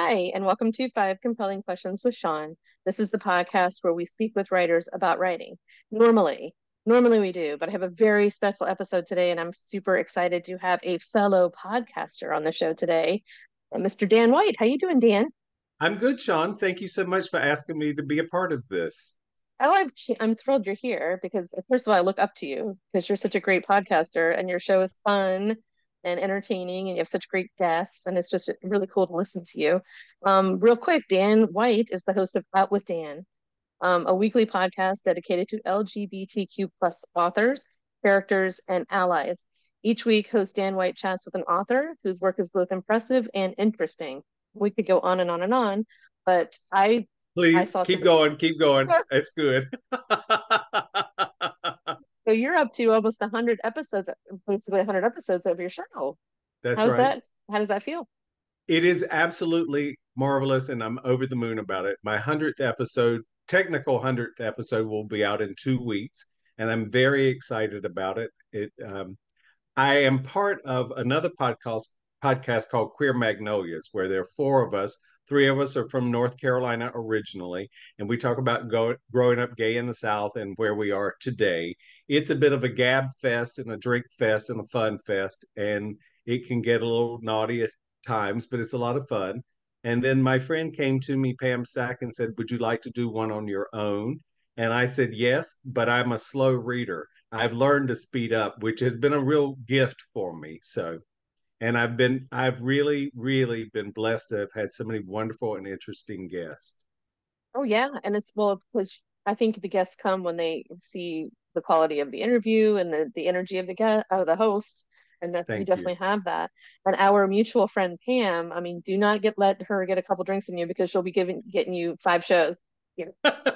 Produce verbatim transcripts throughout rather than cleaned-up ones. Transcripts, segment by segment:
Hi, and welcome to Five Compelling Questions with Sean. This is the podcast where we speak with writers about writing. Normally, normally we do, but I have a very special episode today, and I'm super excited to have a fellow podcaster on the show today, uh, Mister Dan White. How you doing, Dan? I'm good, Sean. Thank you so much for asking me to be a part of this. Oh, I'm I'm thrilled you're here because first of all, I look up to you because you're such a great podcaster and your show is fun and entertaining and you have such great guests and it's just really cool to listen to you. Um, real quick, Dan White is the host of Out with Dan, um, a weekly podcast dedicated to L G B T Q plus authors, characters, and allies. Each week, host Dan White chats with an author whose work is both impressive and interesting. We could go on and on and on, but I I Please thought keep that going, keep going. It's good. so you're up to almost one hundred episodes, basically one hundred episodes of your show. That's How's right. that? How does that feel? It is absolutely marvelous, and I'm over the moon about it. My hundredth episode, technical hundredth episode, will be out in two weeks, and I'm very excited about it. It um, I am part of another podcast podcast called Queer Magnolias, where there are four of us. Three of us are from North Carolina originally, and we talk about go, growing up gay in the South and where we are today. It's a bit of a gab fest and a drink fest and a fun fest, and it can get a little naughty at times, but it's a lot of fun. And then my friend came to me, Pam Stack, and said, "Would you like to do one on your own?" And I said, "Yes, but I'm a slow reader. I've learned to speed up, which has been a real gift for me." So, and I've been, I've really, really been blessed to have had so many wonderful and interesting guests. Oh yeah, and it's well because I think the guests come when they see the quality of the interview and the the energy of the guest of the host, and that you Thank you. definitely have that. And our mutual friend Pam, I mean, do not get let her get a couple drinks in you because she'll be giving getting you five shows. You know,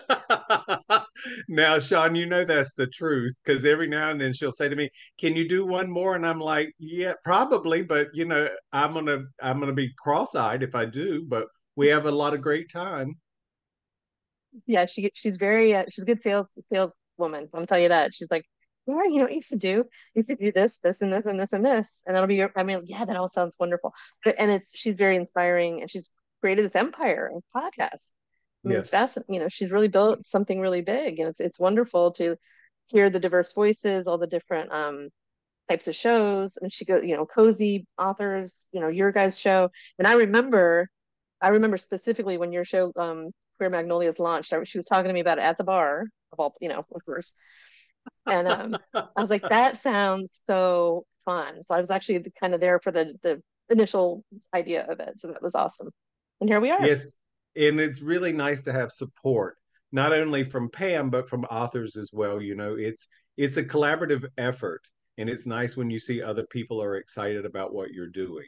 Now, Sean, you know that's the truth because every now and then she'll say to me, "Can you do one more?" And I'm like, "Yeah, probably, but you know, I'm gonna, I'm gonna be cross-eyed if I do." But we have a lot of great time. yeah, she she's very uh, she's a good sales saleswoman. I'm tell you that. She's like, yeah, you know, what you should do, you used to do this, this, and this, and this, and this, and that'll be your. I mean, yeah, that all sounds wonderful. But and it's she's very inspiring, and she's created this empire of podcasts. I mean, it's Yes, fascinating. You know, she's really built something really big, and it's it's wonderful to hear the diverse voices, all the different um types of shows. And she goes, you know, cozy authors, you know, your guys' show. And I remember I remember specifically when your show, um, Queer Magnolias launched, I, she was talking to me about it at the bar of all, you know, of course. And um, I was like, that sounds so fun. So I was actually kind of there for the the initial idea of it. So that was awesome. And here we are. yes, and it's really nice to have support, not only from Pam but from authors as well. You know, it's it's a collaborative effort, and it's nice when you see other people are excited about what you're doing.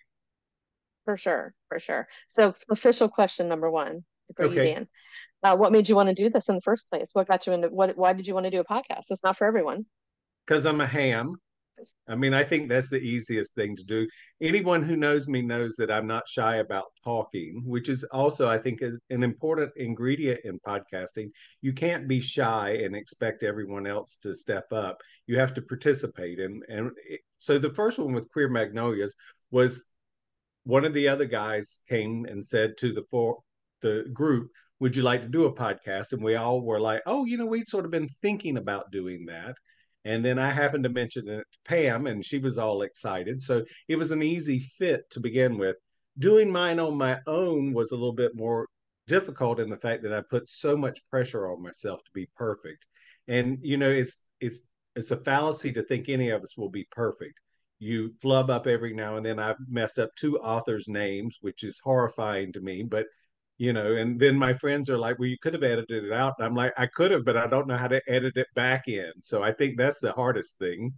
For sure, for sure. So official question number one for you, Okay, Dan. Uh, what made you want to do this in the first place? What got you into what? Why did you want to do a podcast? It's not for everyone. because I'm a ham. I mean, I think that's the easiest thing to do. Anyone who knows me knows that I'm not shy about talking, which is also, I think, an important ingredient in podcasting. You can't be shy and expect everyone else to step up. You have to participate. And and so the first one with Queer Magnolias was one of the other guys came and said to the four the group, "Would you like to do a podcast?" And we all were like, "Oh, you know, we'd sort of been thinking about doing that." And then I happened to mention it to Pam, and she was all excited. So it was an easy fit to begin with. Doing mine on my own was a little bit more difficult in the fact that I put so much pressure on myself to be perfect. And you know, it's it's it's a fallacy to think any of us will be perfect. You flub up every now and then. I've messed up two authors' names, which is horrifying to me, but you know, and then my friends are like, "Well, you could have edited it out." And I'm like, "I could have, but I don't know how to edit it back in." So I think that's the hardest thing.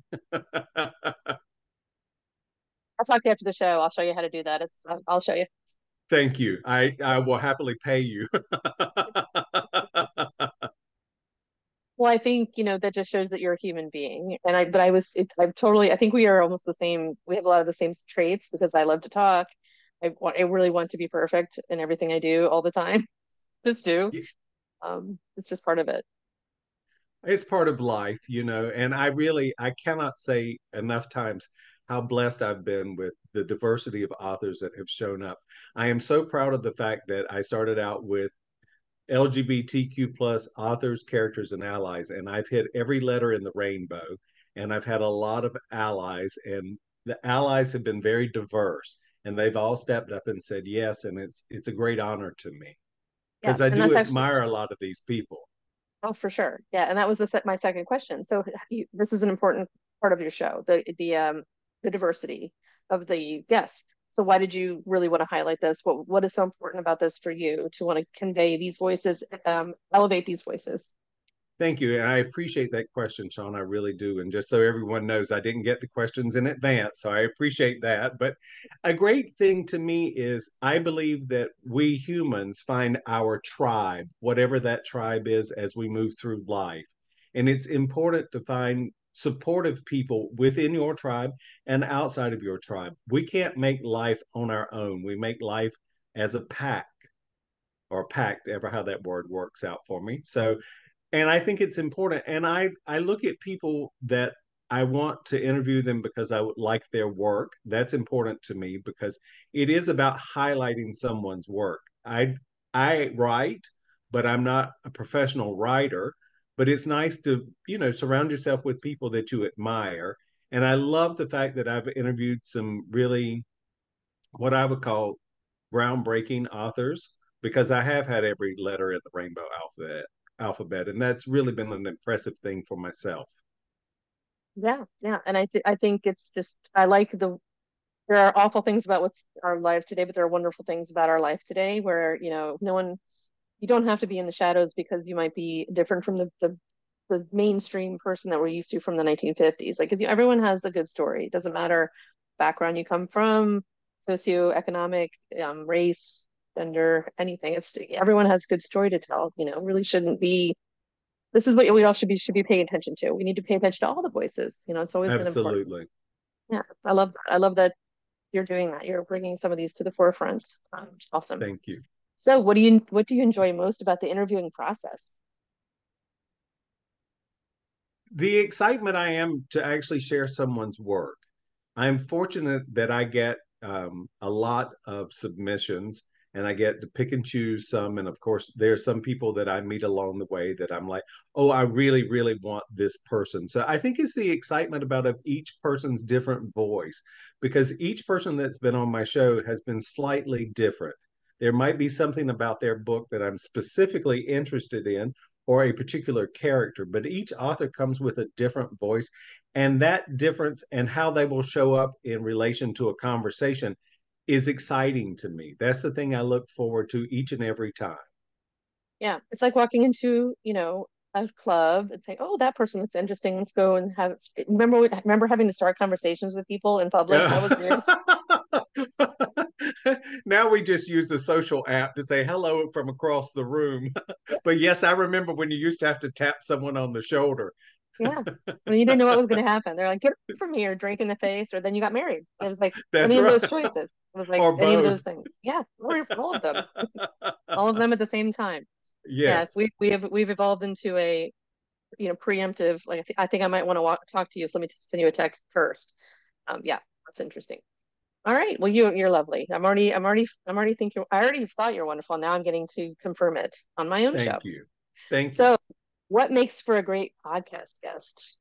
I'll talk to you after the show. I'll show you how to do that. It's I'll I'll show you. Thank you. I I will happily pay you. Well, I think, you know, that just shows that you're a human being. And I, but I was, it, I'm totally, I think we are almost the same. We have a lot of the same traits because I love to talk. I want, I really want to be perfect in everything I do all the time. Just do. Um, it's just part of it. It's part of life, you know, and I really I cannot say enough times. how blessed I've been with the diversity of authors that have shown up. I am so proud of the fact that I started out with L G B T Q plus authors, characters, and allies, and I've hit every letter in the rainbow, and I've had a lot of allies, and the allies have been very diverse, and they've all stepped up and said yes, and it's it's a great honor to me Yeah, because I and do that's actually, admire a lot of these people. oh, for sure. Yeah, and that was the se- my second question. So you, this is an important part of your show, the the um the diversity of the guests. So why did you really want to highlight this? What what is so important about this for you to want to convey these voices, um, elevate these voices? Thank you. And I appreciate that question, Sean. I really do. And just so everyone knows, I didn't get the questions in advance. So I appreciate that. But a great thing to me is I believe that we humans find our tribe, whatever that tribe is, as we move through life. And it's important to find supportive people within your tribe and outside of your tribe. We can't make life on our own, we make life as a pack or pact, ever how that word works out for me. So and I think it's important. And I I look at people that I want to interview them because I would like their work. That's important to me because it is about highlighting someone's work. I I write, but I'm not a professional writer. But it's nice to, you know, surround yourself with people that you admire. And I love the fact that I've interviewed some really what I would call groundbreaking authors because I have had every letter in the rainbow alphabet alphabet, and that's really been an impressive thing for myself. Yeah, yeah, and I th I think it's just I like the there are awful things about what's our lives today, but there are wonderful things about our life today where, you know, no one you don't have to be in the shadows because you might be different from the the, the mainstream person that we're used to from the nineteen fifties. Like, 'cause you- everyone has a good story. It doesn't matter background you come from, socioeconomic, um, race, gender, anything. It's everyone has a good story to tell. You know, really shouldn't be. This is what we all should be should be paying attention to. We need to pay attention to all the voices. You know, it's always been important. Absolutely. Yeah, I love that. I love that you're doing that. You're bringing some of these to the forefront. Um, it's awesome. Thank you. So, what do you what do you enjoy most about the interviewing process? The excitement I am to actually share someone's work. I'm fortunate that I get um, a lot of submissions and I get to pick and choose some. And of course, there's some people that I meet along the way that I'm like, oh, I really, really want this person. So I think it's the excitement about of each person's different voice because each person that's been on my show has been slightly different. There might be something about their book that I'm specifically interested in or a particular character, but each author comes with a different voice. And that difference and how they will show up in relation to a conversation is exciting to me. That's the thing I look forward to each and every time. Yeah, it's like walking into, you know, a club and saying, "Oh, that person looks interesting. Let's go and have." Remember, remember having to start conversations with people in public? That Yeah. was weird. Now we just use the social app to say hello from across the room. Yeah, But yes, I remember when you used to have to tap someone on the shoulder. yeah. When you didn't know what was going to happen, they're like, "Get from here, drink in the face," or then you got married. It was like That's any of right. those choices. It was like Or any of those both. things. Yeah, or all of them, all of them at the same time. Yeah, Yes. we we have we've evolved into a you know preemptive. Like I, th I think I might want to walk, talk to you, so let me send you a text first. Um, yeah, that's interesting. All right. Well, you you're lovely. I'm already I'm already I'm already think you're I already thought you're wonderful. Now I'm getting to confirm it on my own show. Thank you. Thank you. So, what makes for a great podcast guest?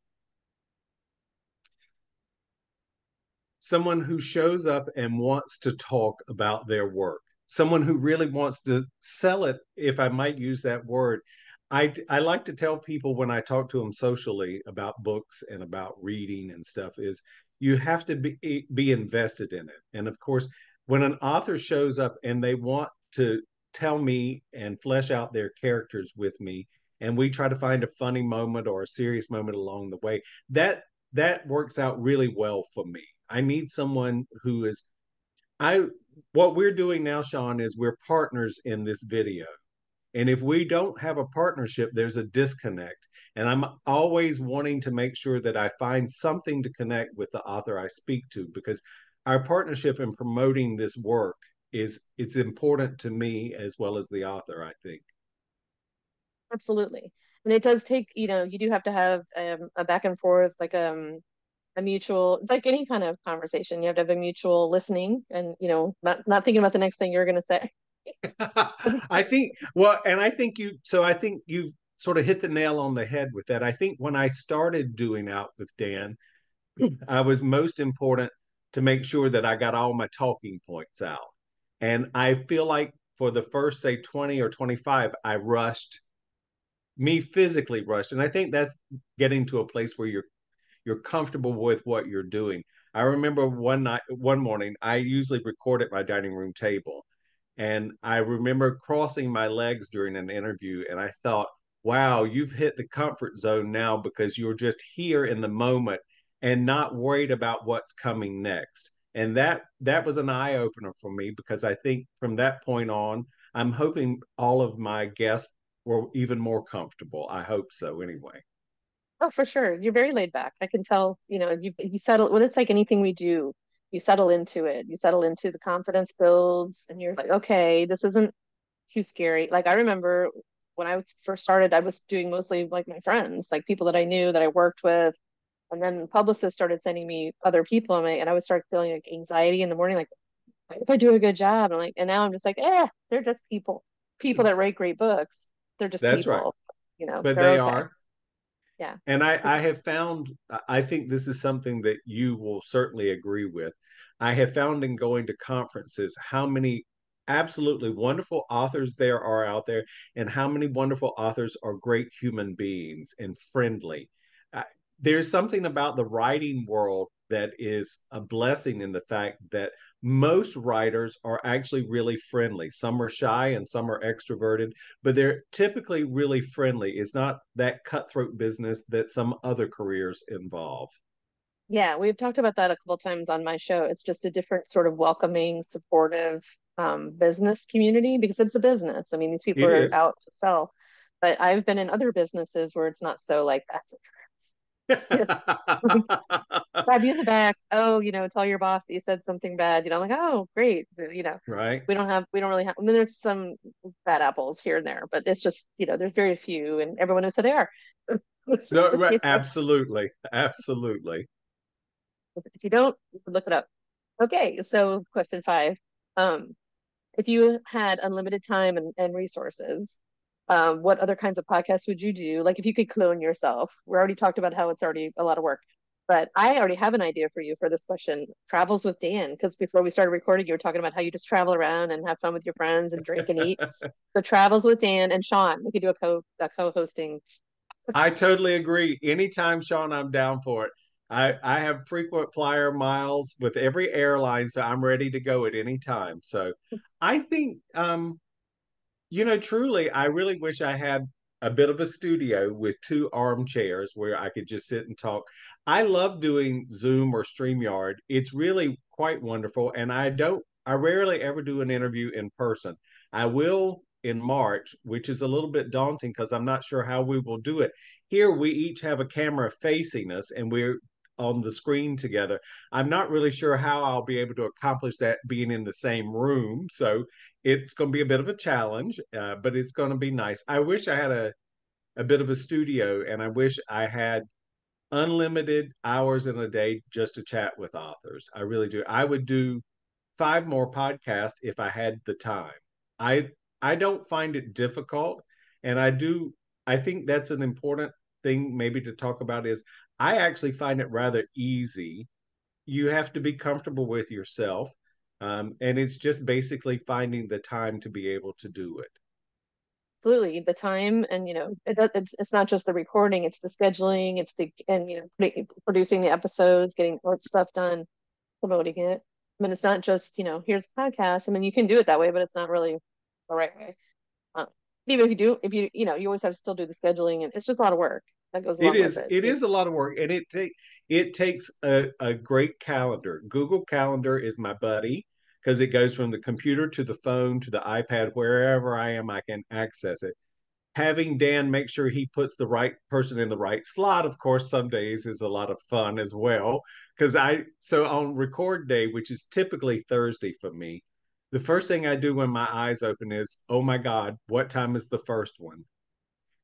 Someone who shows up and wants to talk about their work, someone who really wants to sell it, if I might use that word. I, I like to tell people when I talk to them socially about books and about reading and stuff is you have to be, be invested in it. And of course, when an author shows up and they want to tell me and flesh out their characters with me, and we try to find a funny moment or a serious moment along the way, that that works out really well for me. I need someone who is I what we're doing now, Sean, is we're partners in this video. And if we don't have a partnership, there's a disconnect. And I'm always wanting to make sure that I find something to connect with the author I speak to because our partnership in promoting this work is it's important to me as well as the author, I think. Absolutely. And it does take, you know, you do have to have um, a back and forth, like um a mutual, it's like any kind of conversation. You have to have a mutual listening and, you know, not, not thinking about the next thing you're going to say. I think, well, and I think you, so I think you sort of hit the nail on the head with that. I think when I started doing Out with Dan, I was most important to make sure that I got all my talking points out. And I feel like for the first, say, twenty or twenty-five, I rushed, me physically rushed. And I think that's getting to a place where you're you're comfortable with what you're doing. I remember one night, one morning, I usually record at my dining room table. And I remember crossing my legs during an interview, and I thought, wow, you've hit the comfort zone now because you're just here in the moment and not worried about what's coming next. And that that was an eye opener for me because I think from that point on, I'm hoping all of my guests were even more comfortable. I hope so anyway. Oh, for sure. You're very laid back. I can tell, you know, you you settle when it's like anything we do, you settle into it. You settle into the confidence builds and you're like, okay, this isn't too scary. Like I remember when I first started, I was doing mostly like my friends, like people that I knew that I worked with. And then publicists started sending me other people and I, and I would start feeling like anxiety in the morning, like if I do a good job. And I'm like, and now I'm just like, eh, they're just people. People that write great books. They're just That's right. people, you know, But they're they okay. are. Yeah. And I, I have found, I think this is something that you will certainly agree with. I have found in going to conferences how many absolutely wonderful authors there are out there, and how many wonderful authors are great human beings and friendly. Uh, there's something about the writing world that is a blessing in the fact that most writers are actually really friendly. Some are shy and some are extroverted, but they're typically really friendly. It's not that cutthroat business that some other careers involve. Yeah, we've talked about that a couple times on my show. It's just a different sort of welcoming, supportive um, business community because it's a business. I mean, these people It are is. out to sell. But I've been in other businesses where it's not so like that. It's like grab you in the back. Oh, you know, tell your boss that you said something bad. You know, I'm like, oh, great. You know, Right. we don't have, we don't really have, I mean, there's some bad apples here and there, but it's just, you know, there's very few and everyone knows who they are. No, right. You know, Absolutely. Absolutely. if you don't, you can look it up. Okay, so question five. Um, if you had unlimited time and, and resources, um, what other kinds of podcasts would you do? Like if you could clone yourself, we already talked about how it's already a lot of work, but I already have an idea for you for this question. Travels with Dan, because before we started recording, you were talking about how you just travel around and have fun with your friends and drink and eat. So travels with Dan and Sean, we could do a co a co-hosting. I totally agree. Anytime, Sean, I'm down for it. I, I have frequent flyer miles with every airline, so I'm ready to go at any time. So I think um, you know, truly, I really wish I had a bit of a studio with two armchairs where I could just sit and talk. I love doing Zoom or StreamYard. It's really quite wonderful. And I don't, I rarely ever do an interview in person. I will in March, which is a little bit daunting because I'm not sure how we will do it. Here, we each have a camera facing us and we're on the screen together. I'm not really sure how I'll be able to accomplish that being in the same room. So it's going to be a bit of a challenge, uh, but it's going to be nice. I wish I had a, a bit of a studio and I wish I had unlimited hours in a day just to chat with authors. I really do. I would do five more podcasts if I had the time. I I don't find it difficult, and I do. I think that's an important thing maybe to talk about is I actually find it rather easy. You have to be comfortable with yourself, um, and it's just basically finding the time to be able to do it. Absolutely, the time and you know it, it's it's not just the recording, it's the scheduling, it's the and you know producing the episodes, getting work stuff done, promoting it. I mean, it's not just you know here's a podcast. I mean, you can do it that way, but it's not really the right way. Uh, even if you do, if you you know you always have to still do the scheduling, and it's just a lot of work that goes It along with is it. it You is a lot of work, and it take it takes a, a great calendar. Google Calendar is my buddy because it goes from the computer to the phone to the iPad. Wherever I am, I can access it. Having Dan make sure he puts the right person in the right slot, of course, some days is a lot of fun as well. Because I, so on record day, which is typically Thursday for me, the first thing I do when my eyes open is, oh my God, what time is the first one?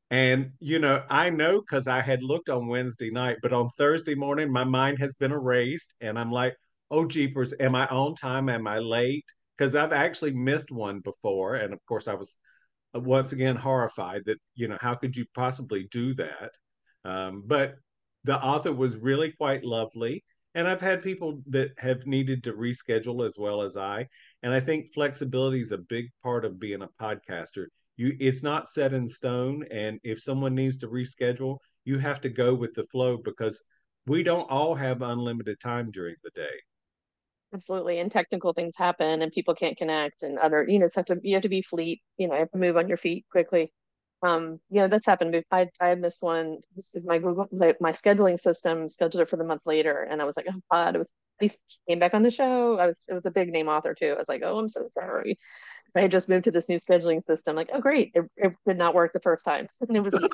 And, you know, I know because I had looked on Wednesday night, but on Thursday morning, my mind has been erased. And I'm like, oh, jeepers, am I on time? Am I late? Because I've actually missed one before. And of course, I was uh, once again horrified that, you know, how could you possibly do that? Um, but the author was really quite lovely. And I've had people that have needed to reschedule as well as I. And I think flexibility is a big part of being a podcaster. You, it's not set in stone. And if someone needs to reschedule, you have to go with the flow because we don't all have unlimited time during the day. Absolutely. And technical things happen and people can't connect and other, you know, so have to, you have to be fleet, you know, you have to move on your feet quickly. Um, you know, that's happened. I I missed one. My Google, my, my scheduling system scheduled it for the month later, and I was like, oh God, it was. At least he came back on the show. I was. It was a big name author too. I was like, oh, I'm so sorry. So I had just moved to this new scheduling system. Like, oh great, it, it did not work the first time, and it was you.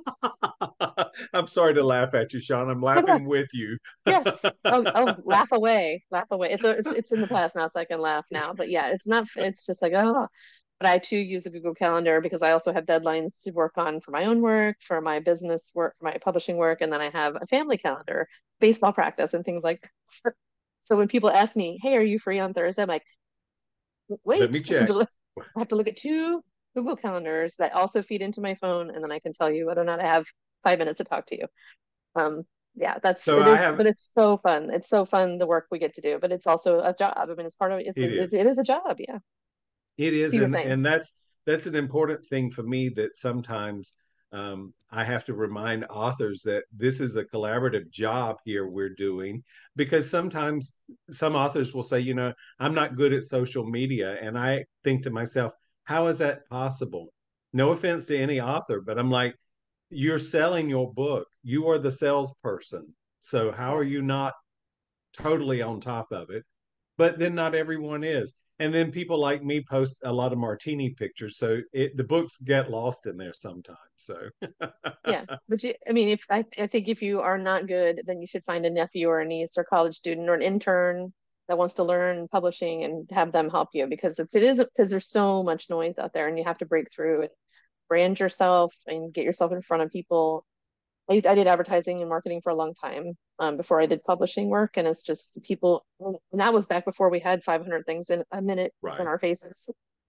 I'm sorry to laugh at you, Sean. I'm laughing with you. Yes. Oh, oh, laugh away, laugh away. It's a, it's it's in the past now, so I can laugh now. But yeah, it's not. It's just like oh. But I too use a Google Calendar because I also have deadlines to work on for my own work, for my business work, for my publishing work, and then I have a family calendar, baseball practice, and things like that. So when people ask me, "Hey, are you free on Thursday?" I'm like, Let "Wait, me I have to check. look, I have to look at two Google calendars that also feed into my phone, and then I can tell you whether or not I have five minutes to talk to you." Um, yeah, that's So it I is, have, but it's so fun. It's so fun the work we get to do, but it's also a job. I mean, it's part of it. It's it it, is. it is a job. Yeah. It Do is, your and thing. and that's that's an important thing for me that sometimes um, I have to remind authors that this is a collaborative job here we're doing because sometimes some authors will say, you know, I'm not good at social media, and I think to myself, how is that possible? No offense to any author, but I'm like, you're selling your book. You are the salesperson. So how are Yeah. you not totally on top of it? But then not everyone is. And then people like me post a lot of martini pictures, so it the books get lost in there sometimes. So Yeah, but you, I mean, if I, I think if you are not good, then you should find a nephew or a niece or college student or an intern that wants to learn publishing and have them help you because it's it is because there's so much noise out there and you have to break through and brand yourself and get yourself in front of people. I, I did advertising and marketing for a long time um, before I did publishing work, and it's just people, and that was back before we had five hundred things in a minute in right, our faces.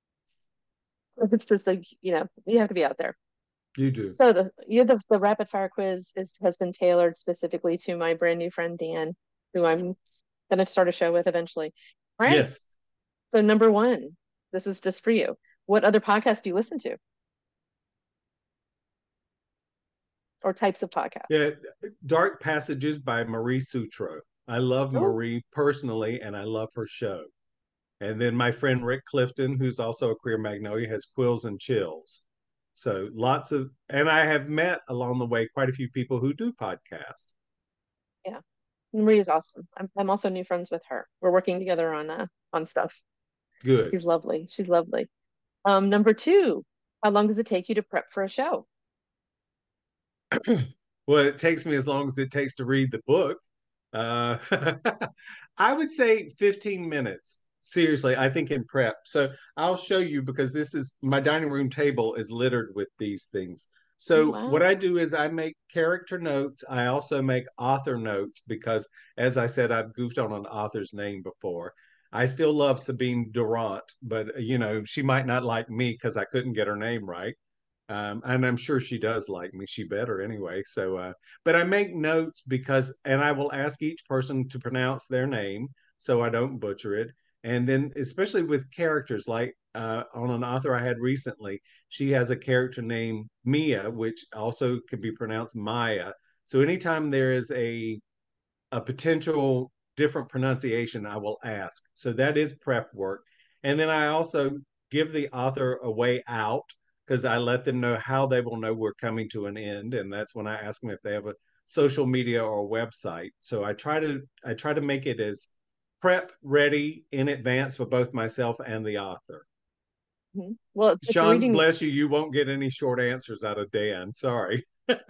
It's just like, you know, you have to be out there. you do. So the you the, the rapid fire quiz is has been tailored specifically to my brand new friend Dan, who I'm gonna start a show with eventually. All right. Yes. So number one, this is just for you. What other podcasts do you listen to or types of podcasts? Yeah, Dark Passages by Marie Sutro. I love Oh, Marie personally, and I love her show. And then my friend Rick Clifton, who's also a queer magnolia, has Quills and Chills. So lots of, and I have met along the way quite a few people who do podcasts. yeah. Marie is awesome. I'm I'm also new friends with her. We're working together on uh on stuff. Good. She's lovely. She's lovely. Um, number two, how long does it take you to prep for a show? Well, it takes me as long as it takes to read the book. Uh, I would say fifteen minutes. Seriously, I think in prep. So I'll show you because this is my dining room table is littered with these things. Oh, So what wow. I do is I make character notes. I also make author notes because, as I said, I've goofed on an author's name before. I still love Sabine Durant, but you know she might not like me because I couldn't get her name right. Um, and I'm sure she does like me. She better anyway. So, uh, but I make notes because, and I will ask each person to pronounce their name so I don't butcher it. And then, especially with characters, like uh, on an author I had recently, she has a character named Mia, which also can be pronounced Maya. So, anytime there is a a potential different pronunciation, I will ask. So that is prep work. And then I also give the author a way out because I let them know how they will know we're coming to an end. And that's when I ask them if they have a social media or a website. So I try to I try to make it as prep ready in advance for both myself and the author. Mhm. Well, if if you're Sean, reading, bless you, you won't get any short answers out of Dan. Sorry.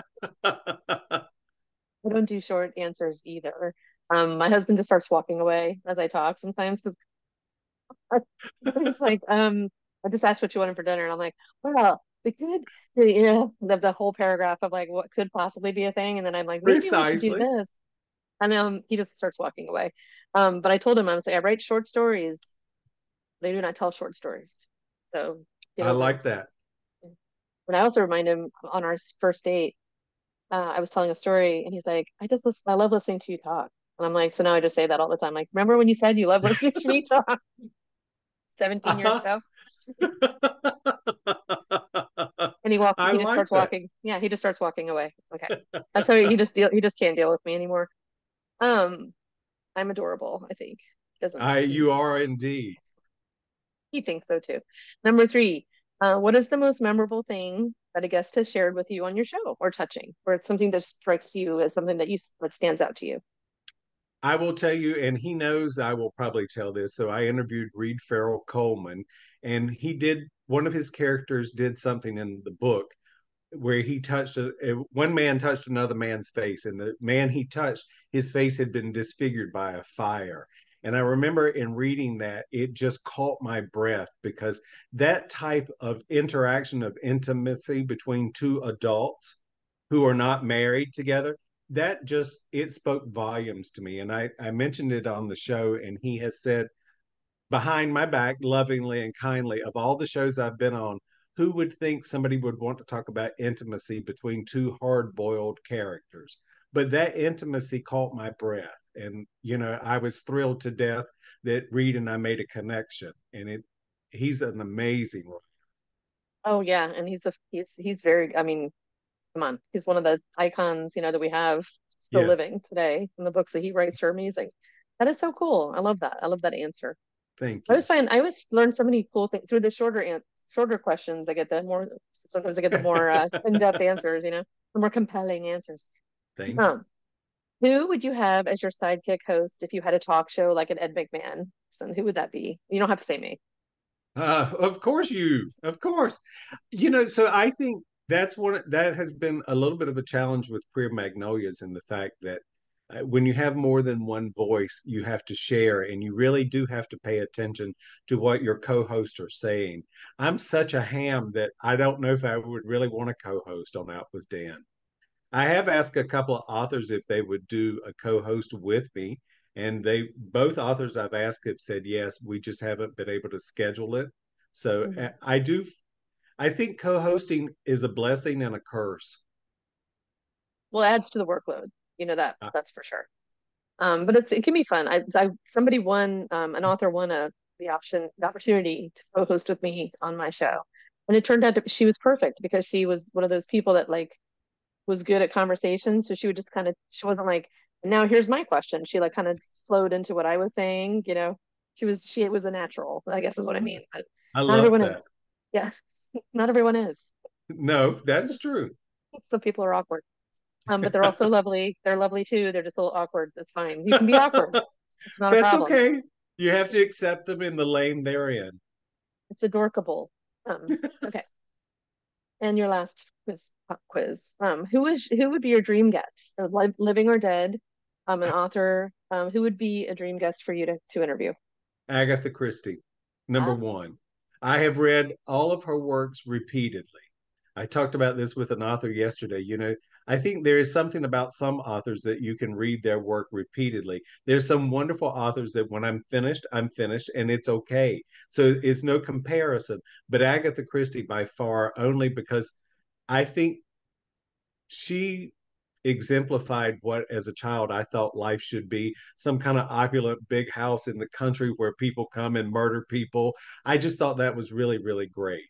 I don't do short answers either. Um, my husband just starts walking away as I talk sometimes because he's like, um, I just asked what you wanted for dinner, and I'm like, well, We could, yeah, the, the whole paragraph of like what could possibly be a thing. And then I'm like, maybe we should do Precisely. this. And then he just starts walking away. Um, but I told him, I was like, I write short stories. They do not tell short stories. So get I over it. like that. And I also remind him on our first date, uh, I was telling a story and he's like, I just listen, I love listening to you talk. And I'm like, so now I just say that all the time. Like, remember when you said you love listening to me talk seventeen years Uh-huh. ago? And he walks, I he just like starts that. walking. Yeah, he just starts walking away. It's okay. That's how he, he just deal, he just can't deal with me anymore. Um, I'm adorable, I think. Doesn't I he? you are indeed. He thinks so too. Number three, uh, what is the most memorable thing that a guest has shared with you on your show or touching, or it's something that strikes you as something that you that stands out to you? I will tell you, and he knows I will probably tell this. So I interviewed Reed Farrell Coleman, and he did one of his characters did something in the book where he touched a, one man touched another man's face, and the man he touched, his face had been disfigured by a fire. And I remember in reading that, it just caught my breath because that type of interaction of intimacy between two adults who are not married together, that just it spoke volumes to me. And I, I mentioned it on the show, and he has said behind my back, lovingly and kindly, of all the shows I've been on, who would think somebody would want to talk about intimacy between two hard boiled characters? But that intimacy caught my breath. And, you know, I was thrilled to death that Reed and I made a connection. And it, he's an amazing writer. Oh yeah, and he's a he's he's very. I mean, come on, he's one of the icons, you know, that we have still Yes. living today. And the books that he writes are amazing. That is so cool. I love that. I love that answer. Thank I you. always find I always learn so many cool things through the shorter an shorter questions. I get the more sometimes I get the more uh, in-depth answers, you know, the more compelling answers. Thank you. Um, who would you have as your sidekick host if you had a talk show like an Ed McMahon? So who would that be? You don't have to say me. Uh, of course, you, of course. You know, so I think that's one that has been a little bit of a challenge with Queer Magnolias in the fact that uh, when you have more than one voice, you have to share and you really do have to pay attention to what your co hosts are saying. I'm such a ham that I don't know if I would really want to co host on Out with Dan. I have asked a couple of authors if they would do a co-host with me, and they both authors I've asked have said yes. We just haven't been able to schedule it. So Mhm. uh, I do. I think co-hosting is a blessing and a curse. Well, it adds to the workload. You know that Uh, that's for sure. Um, but it's it can be fun. I, I somebody won um, an author won a the option the opportunity to co-host with me on my show, and it turned out to, she was perfect because she was one of those people that like was good at conversation. So she would just kind of she wasn't like now here's my question. She like kind of flowed into what I was saying. You know, she was she was a natural. I guess is what I mean. But I not love everyone is. that. Yeah, not everyone is. No, that's true. Some people are awkward. Um, but they're also lovely. They're lovely too. They're just a little awkward. That's fine. You can be awkward. It's not a That's problem. okay. You have to accept them in the lane they're in. It's adorkable. Um, okay. And your last quiz, pop quiz. Um, who is who would be your dream guest? So li living or dead? Um, an author. Um, who would be a dream guest for you to to interview? Agatha Christie, number Ah, one. I have read all of her works repeatedly. I talked about this with an author yesterday. You know, I think there is something about some authors that you can read their work repeatedly. There's some wonderful authors that when I'm finished, I'm finished and it's okay. So it's no comparison. But Agatha Christie by far only because I think she exemplified what as a child I thought life should be, some kind of opulent big house in the country where people come and murder people. I just thought that was really, really great.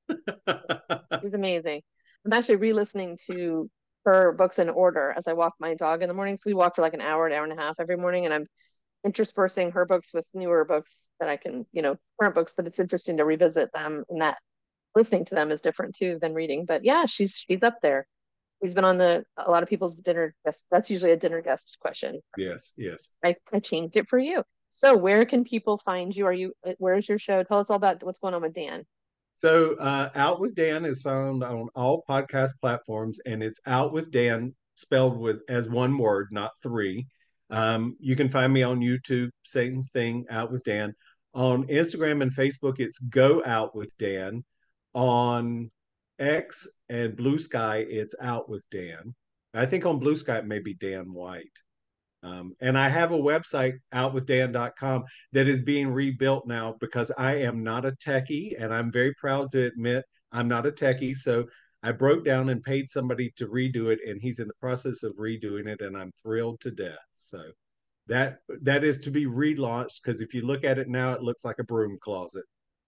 she's amazing. I'm actually re-listening to her books in order as I walk my dog in the morning. So we walk for like an hour, an hour and a half every morning, and I'm interspersing her books with newer books that I can, you know, current books, but it's interesting to revisit them and that listening to them is different too than reading. But yeah, she's she's up there. She's been on the a lot of people's dinner guest. That's usually a dinner guest question. Yes, yes. I, I changed it for you. So where can people find you? Are you where's your show? Tell us all about what's going on with Dan. So, uh, Out with Dan is found on all podcast platforms, and it's Out with Dan spelled with as one word, not three. Um, you can find me on YouTube, same thing, Out with Dan. On Instagram and Facebook, it's Go Out with Dan. On X and Blue Sky, it's Out with Dan. I think on Blue Sky it may be Dan White. Um, and I have a website, out with dan dot com, that is being rebuilt now because I am not a techie, and I'm very proud to admit I'm not a techie. So I broke down and paid somebody to redo it, and he's in the process of redoing it, and I'm thrilled to death. So that that is to be relaunched, because if you look at it now, it looks like a broom closet.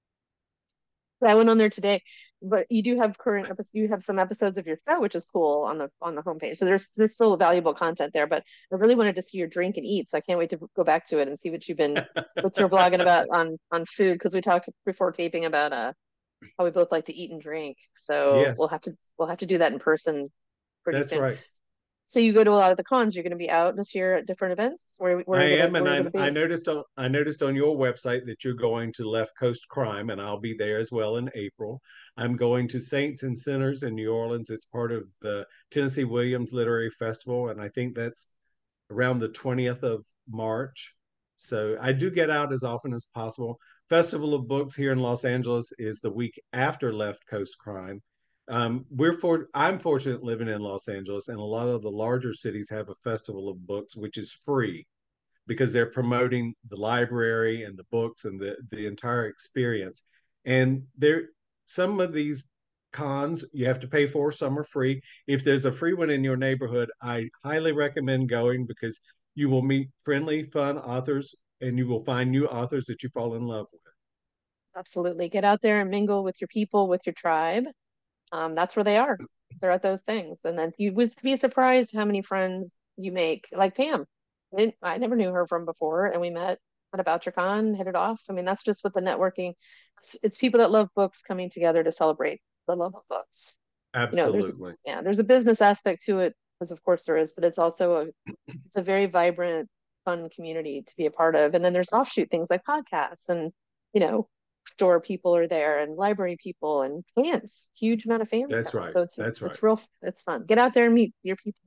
I went on there today, but you do have current episodes, you have some episodes of your show, which is cool on the on the homepage. So there's there's still valuable content there, but I really wanted to see your drink and eat. So I can't wait to go back to it and see what you've been what you're blogging about on on food, because we talked before taping about uh how we both like to eat and drink. So we'll Yes, have to we'll have to do that in person pretty that's soon. right. So you go to a lot of the cons. You're going to be out this year at different events. Where where I are you gonna am, and where are you I gonna I be? noticed on I noticed on your website that you're going to Left Coast Crime, and I'll be there as well in April. I'm going to Saints and Sinners in New Orleans. It's part of the Tennessee Williams Literary Festival, and I think that's around the twentieth of March. So I do get out as often as possible. Festival of Books here in Los Angeles is the week after Left Coast Crime. Um, we're for I'm fortunate living in Los Angeles, and a lot of the larger cities have a festival of books, which is free because they're promoting the library and the books and the the entire experience. And there, some of these cons you have to pay for, some are free. If there's a free one in your neighborhood, I highly recommend going, because you will meet friendly, fun authors, and you will find new authors that you fall in love with. Absolutely. Get out there and mingle with your people, with your tribe. Um, that's where they are. They're at those things. And then you would be surprised how many friends you make. Like Pam. I, didn't, I never knew her from before, and we met at a BoucherCon, hit it off. I mean, that's just what the networking, it's, it's people that love books coming together to celebrate the love of books. You know, there's Absolutely. yeah, there's a business aspect to it, because of course there is, but it's also a it's a very vibrant, fun community to be a part of. And then there's offshoot things like podcasts, and you know, store people are there, and library people, and fans, huge amount of fans That's come. right. So it's That's right. it's real, it's fun. Get out there and meet your people.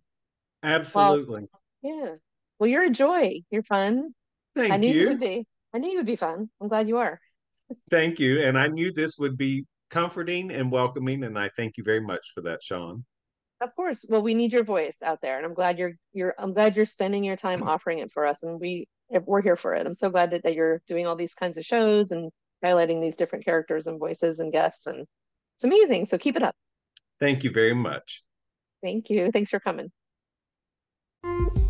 Well, Absolutely. yeah. Well, you're a joy. You're fun. I Thank knew you would you. be. I knew you would be fun. I'm glad you are. Thank you. And I knew this would be comforting and welcoming, and I thank you very much for that, Sean. Of course. Well, we need your voice out there, and I'm glad you're you're I'm glad you're spending your time offering it for us, and we we're here for it. I'm so glad that, that you're doing all these kinds of shows and highlighting these different characters and voices and guests, and it's amazing. So keep it up. Thank you very much. Thank you. Thanks for coming.